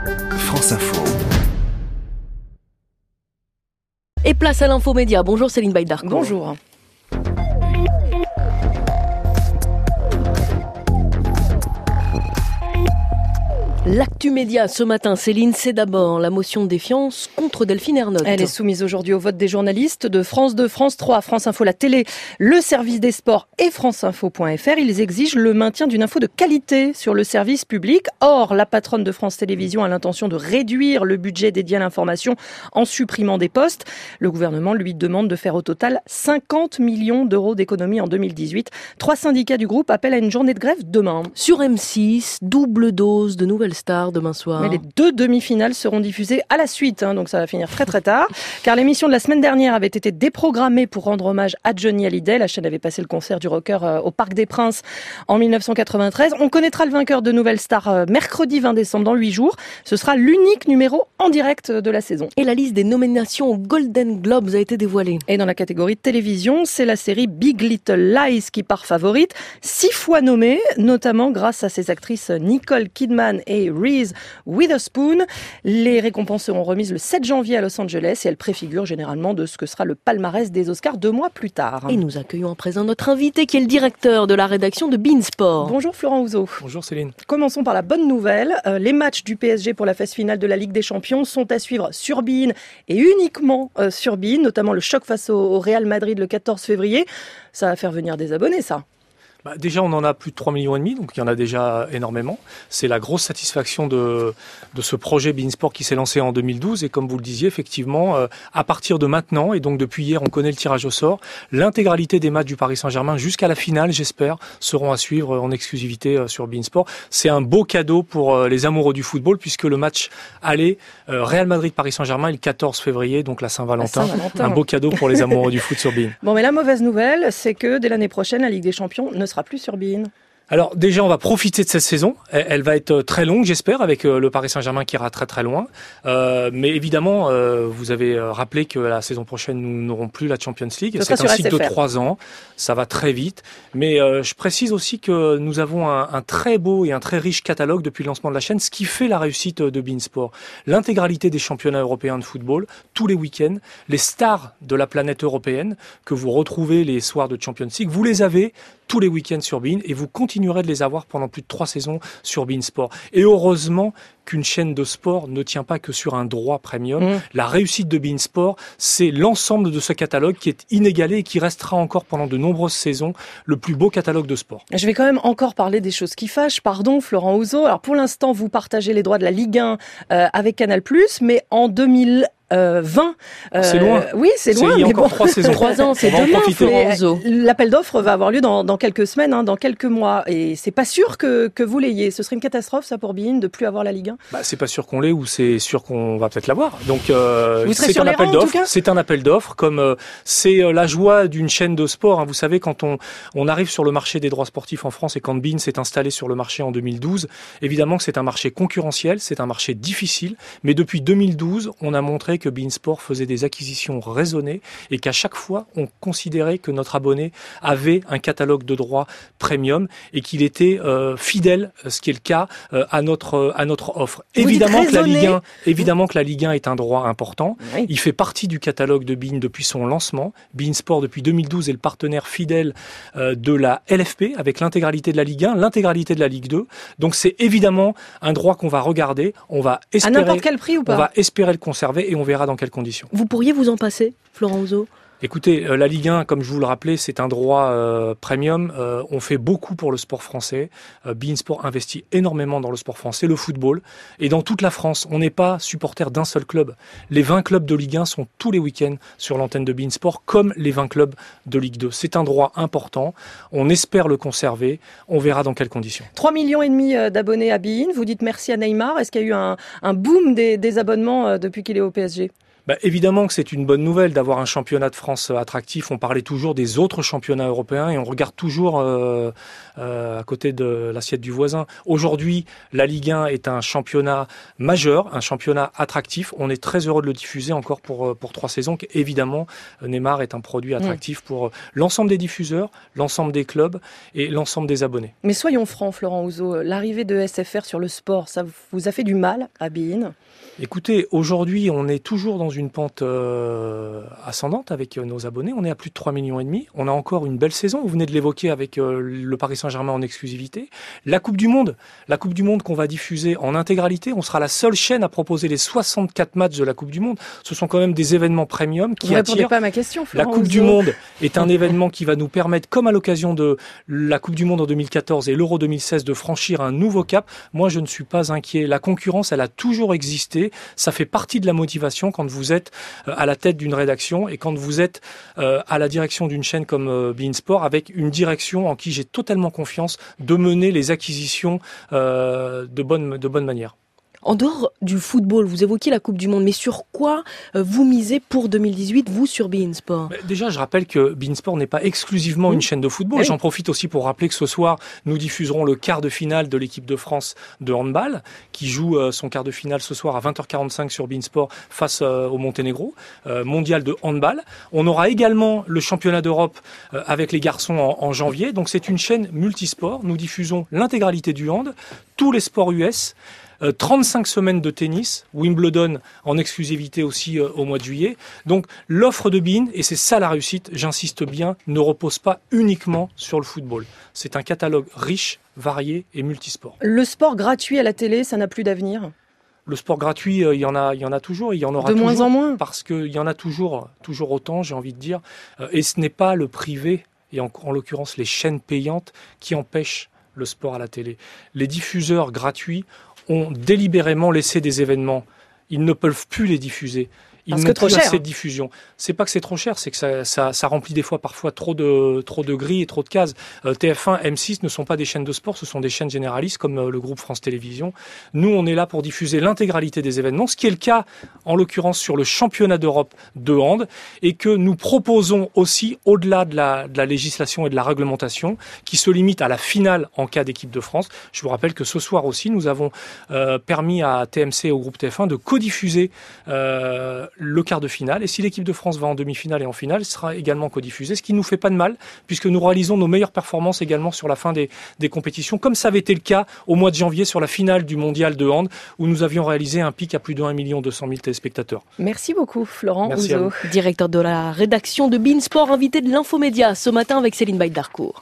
France Info. Et place à l'infomédia. Bonjour Céline Baïdarco. Bonjour. L'actu média ce matin, Céline, c'est d'abord la motion de défiance contre Delphine Ernotte. Elle est soumise aujourd'hui au vote des journalistes de France 2, France 3, France Info, la télé, le service des sports et franceinfo.fr. Ils exigent le maintien d'une info de qualité sur le service public. Or, la patronne de France Télévisions a l'intention de réduire le budget dédié à l'information en supprimant des postes. Le gouvernement lui demande de faire au total 50 millions d'euros d'économies en 2018. 3 syndicats du groupe appellent à une journée de grève demain. Sur M6, double dose de nouvelles stars demain soir. Mais les 2 demi-finales seront diffusées à la suite, donc ça va finir très très tard. Car l'émission de la semaine dernière avait été déprogrammée pour rendre hommage à Johnny Hallyday. La chaîne avait passé le concert du rocker au Parc des Princes en 1993. On connaîtra le vainqueur de Nouvelles Stars mercredi 20 décembre dans 8 jours. Ce sera l'unique numéro en direct de la saison. Et la liste des nominations aux Golden Globes a été dévoilée. Et dans la catégorie de télévision, c'est la série Big Little Lies qui part favorite. 6 fois nommée, notamment grâce à ses actrices Nicole Kidman et Reese Witherspoon. Les récompenses seront remises le 7 janvier à Los Angeles et elles préfigurent généralement de ce que sera le palmarès des Oscars 2 mois plus tard. Et nous accueillons à présent notre invité qui est le directeur de la rédaction de beIN Sport. Bonjour Florent Houzeau. Bonjour Céline. Commençons par la bonne nouvelle. Les matchs du PSG pour la phase finale de la Ligue des Champions sont à suivre sur beIN et uniquement sur beIN, notamment le choc face au Real Madrid le 14 février. Ça va faire venir des abonnés, ça. Déjà, on en a plus de 3,5 millions, donc il y en a déjà énormément. C'est la grosse satisfaction de ce projet beIN Sport qui s'est lancé en 2012. Et comme vous le disiez, effectivement, à partir de maintenant, et donc depuis hier, on connaît le tirage au sort, l'intégralité des matchs du Paris Saint-Germain jusqu'à la finale, j'espère, seront à suivre en exclusivité sur beIN Sport. C'est un beau cadeau pour les amoureux du football, puisque le match aller Real Madrid-Paris Saint-Germain est le 14 février, donc la Saint-Valentin. Un beau cadeau pour les amoureux du foot sur beIN. Bon, mais la mauvaise nouvelle, c'est que dès l'année prochaine, la Ligue des Champions ne sera plus sur beIN. Alors déjà, on va profiter de cette saison. Elle va être très longue, j'espère, avec le Paris Saint-Germain qui ira très très loin. Mais évidemment, vous avez rappelé que la saison prochaine, nous n'aurons plus la Champions League. C'est un cycle de 3 ans. Ça va très vite. Mais je précise aussi que nous avons un très beau et un très riche catalogue depuis le lancement de la chaîne, ce qui fait la réussite de beIN Sport. L'intégralité des championnats européens de football, tous les week-ends, les stars de la planète européenne que vous retrouvez les soirs de Champions League, vous les avez tous les week-ends sur beIN et vous continuerez de les avoir pendant plus de 3 saisons sur beIN Sport. Et heureusement qu'une chaîne de sport ne tient pas que sur un droit premium. La réussite de beIN Sport, c'est l'ensemble de ce catalogue qui est inégalé et qui restera encore pendant de nombreuses saisons le plus beau catalogue de sport. Je vais quand même encore parler des choses qui fâchent. Pardon, Florent Houzeau. Alors pour l'instant, vous partagez les droits de la Ligue 1 avec Canal+, mais en 2020. C'est loin. Oui, c'est loin. Il y a mais encore bon, 3 saisons. 3 ans, c'est demain, Florent Houzeau. L'appel d'offres va avoir lieu dans quelques semaines, dans quelques mois. Et c'est pas sûr que vous l'ayez. Ce serait une catastrophe, ça, pour beIN, de plus avoir la Ligue 1. C'est pas sûr qu'on l'ait ou c'est sûr qu'on va peut-être l'avoir. Donc c'est un appel d'offres. C'est un appel d'offres, comme c'est la joie d'une chaîne de sport. Vous savez, quand on arrive sur le marché des droits sportifs en France et quand beIN s'est installé sur le marché en 2012, évidemment que c'est un marché concurrentiel, c'est un marché difficile. Mais depuis 2012, on a montré que beIN Sport faisait des acquisitions raisonnées et qu'à chaque fois, on considérait que notre abonné avait un catalogue de droits premium et qu'il était fidèle, ce qui est le cas, à notre offre. Évidemment que la Ligue 1 est un droit important. Oui. Il fait partie du catalogue de beIN depuis son lancement. beIN Sport, depuis 2012, est le partenaire fidèle de la LFP avec l'intégralité de la Ligue 1, l'intégralité de la Ligue 2. Donc c'est évidemment un droit qu'on va regarder. On va espérer, à n'importe quel prix ou pas ? On va espérer le conserver et on verra dans quelles conditions. Vous pourriez vous en passer, Florent Houzeau ? Écoutez, la Ligue 1, comme je vous le rappelais, c'est un droit premium. On fait beaucoup pour le sport français. beIN Sport investit énormément dans le sport français, le football. Et dans toute la France, on n'est pas supporter d'un seul club. Les 20 clubs de Ligue 1 sont tous les week-ends sur l'antenne de beIN Sport, comme les 20 clubs de Ligue 2. C'est un droit important. On espère le conserver. On verra dans quelles conditions. 3,5 millions d'abonnés à beIN. Vous dites merci à Neymar. Est-ce qu'il y a eu un boom des abonnements depuis qu'il est au PSG ? Évidemment que c'est une bonne nouvelle d'avoir un championnat de France attractif. On parlait toujours des autres championnats européens et on regarde toujours à côté de l'assiette du voisin. Aujourd'hui, la Ligue 1 est un championnat majeur, un championnat attractif. On est très heureux de le diffuser encore pour 3 saisons. Évidemment, Neymar est un produit attractif pour l'ensemble des diffuseurs, l'ensemble des clubs et l'ensemble des abonnés. Mais soyons francs, Florent Ouzot, l'arrivée de SFR sur le sport, ça vous a fait du mal à beIN ? Écoutez, aujourd'hui, on est toujours dans une pente ascendante avec nos abonnés. On est à plus de 3,5 millions. On a encore une belle saison. Vous venez de l'évoquer avec le Paris Saint-Germain en exclusivité. La Coupe du Monde qu'on va diffuser en intégralité. On sera la seule chaîne à proposer les 64 matchs de la Coupe du Monde. Ce sont quand même des événements premium qui attirent. Vous ne répondez pas à ma question, Florent La Coupe Ouzot. du Monde est un événement qui va nous permettre, comme à l'occasion de la Coupe du Monde en 2014 et l'Euro 2016, de franchir un nouveau cap. Moi, je ne suis pas inquiet. La concurrence, elle a toujours existé. Ça fait partie de la motivation quand vous êtes à la tête d'une rédaction et quand vous êtes à la direction d'une chaîne comme beIN Sport, avec une direction en qui j'ai totalement confiance de mener les acquisitions de bonne manière. En dehors du football, vous évoquiez la Coupe du Monde, mais sur quoi vous misez pour 2018, vous, sur beIN Sport ? Déjà, je rappelle que beIN Sport n'est pas exclusivement une chaîne de football. Oui. J'en profite aussi pour rappeler que ce soir, nous diffuserons le quart de finale de l'équipe de France de handball, qui joue son quart de finale ce soir à 20h45 sur beIN Sport face au Monténégro, mondial de handball. On aura également le championnat d'Europe avec les garçons en janvier. Donc c'est une chaîne multisport. Nous diffusons l'intégralité du hand, tous les sports US, 35 semaines de tennis, Wimbledon en exclusivité aussi au mois de juillet. Donc l'offre de beIN, et c'est ça la réussite, j'insiste bien, ne repose pas uniquement sur le football. C'est un catalogue riche, varié et multisport. Le sport gratuit à la télé, ça n'a plus d'avenir ? Le sport gratuit, il y en a toujours, il y en aura de toujours. moins en moins. Parce qu'il y en a toujours autant, j'ai envie de dire. Et ce n'est pas le privé, et en l'occurrence les chaînes payantes, qui empêchent le sport à la télé. Les diffuseurs gratuits ont délibérément laissé des événements. Ils ne peuvent plus les diffuser. Ils n'ont plus assez de diffusion. C'est pas que c'est trop cher, c'est que ça remplit parfois trop de grilles et trop de cases. TF1, M6 ne sont pas des chaînes de sport, ce sont des chaînes généralistes comme le groupe France Télévisions. Nous, on est là pour diffuser l'intégralité des événements, ce qui est le cas, en l'occurrence, sur le championnat d'Europe de hand, et que nous proposons aussi, au-delà de la législation et de la réglementation, qui se limite à la finale en cas d'équipe de France. Je vous rappelle que ce soir aussi, nous avons permis à TMC et au groupe TF1 de codiffuser le quart de finale, et si l'équipe de France va en demi-finale et en finale, ce sera également codiffusé, ce qui ne nous fait pas de mal, puisque nous réalisons nos meilleures performances également sur la fin des compétitions, comme ça avait été le cas au mois de janvier sur la finale du mondial de hand, où nous avions réalisé un pic à plus de 1 200 000 téléspectateurs. Merci beaucoup, Florent Merci Ouzot. Directeur de la rédaction de beIN Sport, invité de l'Infomédia ce matin avec Céline Baïdarcourt.